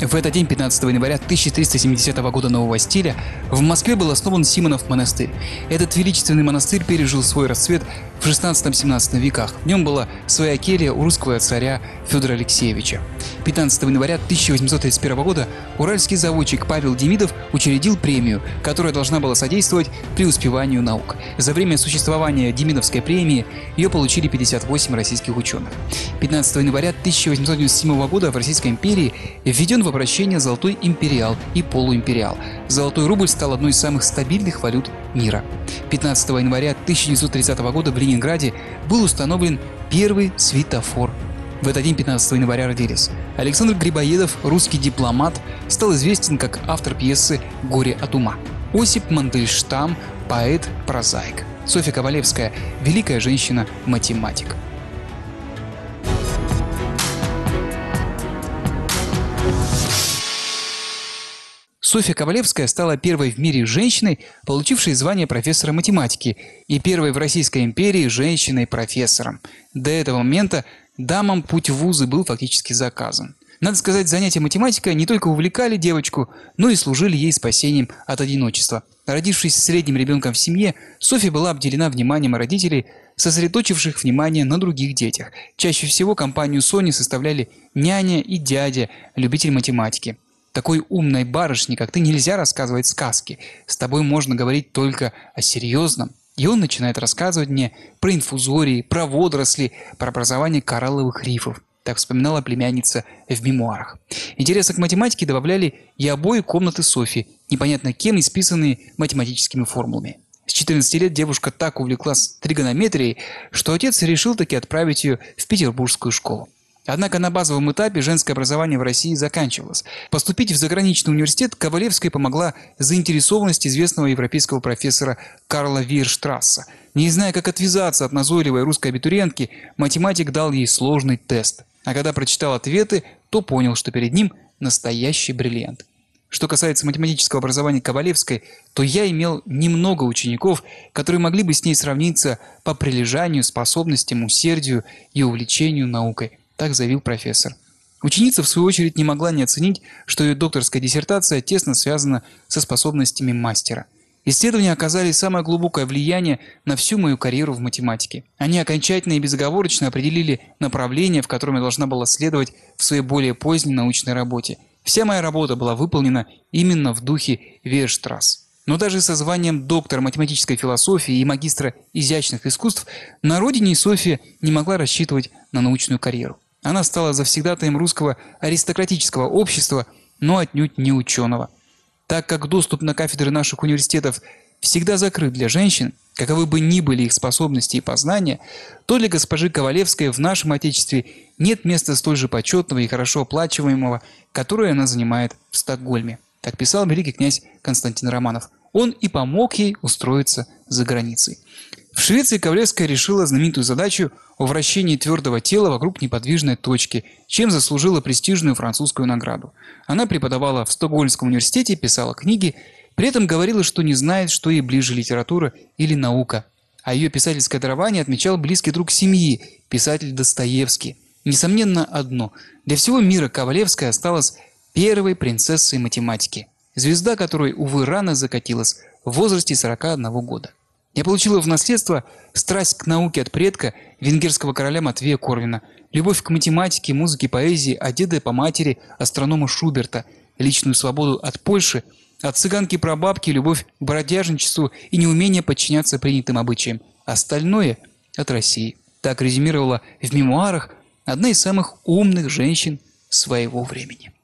В этот день, 15 января 1370 года нового стиля, в Москве был основан Симонов монастырь. Этот величественный монастырь пережил свой расцвет в 16-17 веках. В нем была своя келья у русского царя Федора Алексеевича. 15 января 1831 года уральский заводчик Павел Демидов учредил премию, которая должна была содействовать преуспеванию наук. За время существования Демидовской премии ее получили 58 российских ученых. 15 января 1897 года в Российской империи введен в обращение золотой империал и полуимпериал. Золотой рубль стал одной из самых стабильных валют мира. 15 января 1930 года в Ленинграде был установлен первый светофор. В этот день, 15 января, родились Александр Грибоедов, русский дипломат, стал известен как автор пьесы «Горе от ума». Осип Мандельштам, поэт, прозаик. Софья Ковалевская, великая женщина-математик. Софья Ковалевская стала первой в мире женщиной, получившей звание профессора математики, и первой в Российской империи женщиной-профессором. До этого момента дамам путь в вузы был фактически заказан. Надо сказать, занятия математикой не только увлекали девочку, но и служили ей спасением от одиночества. Родившись средним ребенком в семье, Софья была обделена вниманием родителей, сосредоточивших внимание на других детях. Чаще всего компанию Сони составляли няня и дядя, любитель математики. Такой умной барышне, как ты, нельзя рассказывать сказки. С тобой можно говорить только о серьезном. И он начинает рассказывать мне про инфузории, про водоросли, про образование коралловых рифов. Так вспоминала племянница в мемуарах. Интереса к математике добавляли и обои комнаты Софьи, непонятно кем исписанные математическими формулами. С 14 лет девушка так увлеклась тригонометрией, что отец решил таки отправить ее в петербургскую школу. Однако на базовом этапе женское образование в России заканчивалось. Поступить в заграничный университет Ковалевской помогла заинтересованность известного европейского профессора Карла Вейерштрасса. Не зная, как отвязаться от назойливой русской абитуриентки, математик дал ей сложный тест. А когда прочитал ответы, то понял, что перед ним настоящий бриллиант. Что касается математического образования Ковалевской, то я имел немного учеников, которые могли бы с ней сравниться по прилежанию, способностям, усердию и увлечению наукой. Так заявил профессор. Ученица, в свою очередь, не могла не оценить, что ее докторская диссертация тесно связана со способностями мастера. Исследования оказали самое глубокое влияние на всю мою карьеру в математике. Они окончательно и безоговорочно определили направление, в котором я должна была следовать в своей более поздней научной работе. Вся моя работа была выполнена именно в духе Вейерштрасс. Но даже со званием доктора математической философии и магистра изящных искусств на родине Софья не могла рассчитывать на научную карьеру. Она стала завсегдатаем русского аристократического общества, но отнюдь не ученого. Так как доступ на кафедры наших университетов всегда закрыт для женщин, каковы бы ни были их способности и познания, то для госпожи Ковалевской в нашем Отечестве нет места столь же почетного и хорошо оплачиваемого, которое она занимает в Стокгольме. Так писал великий князь Константин Романов. Он и помог ей устроиться за границей. В Швеции Ковалевская решила знаменитую задачу о вращении твердого тела вокруг неподвижной точки, чем заслужила престижную французскую награду. Она преподавала в Стокгольмском университете, писала книги, при этом говорила, что не знает, что ей ближе литература или наука. А ее писательское дарование отмечал близкий друг семьи, писатель Достоевский. Несомненно одно – для всего мира Ковалевская осталась первой принцессой математики, звезда которой, увы, рано закатилась в возрасте 41 года. Я получила в наследство страсть к науке от предка, венгерского короля Матвея Корвина, любовь к математике, музыке, поэзии, от деда по матери, астронома Шуберта, личную свободу от Польши, от цыганки-прабабки, любовь к бродяжничеству и неумение подчиняться принятым обычаям. Остальное – от России. Так резюмировала в мемуарах одна из самых умных женщин своего времени.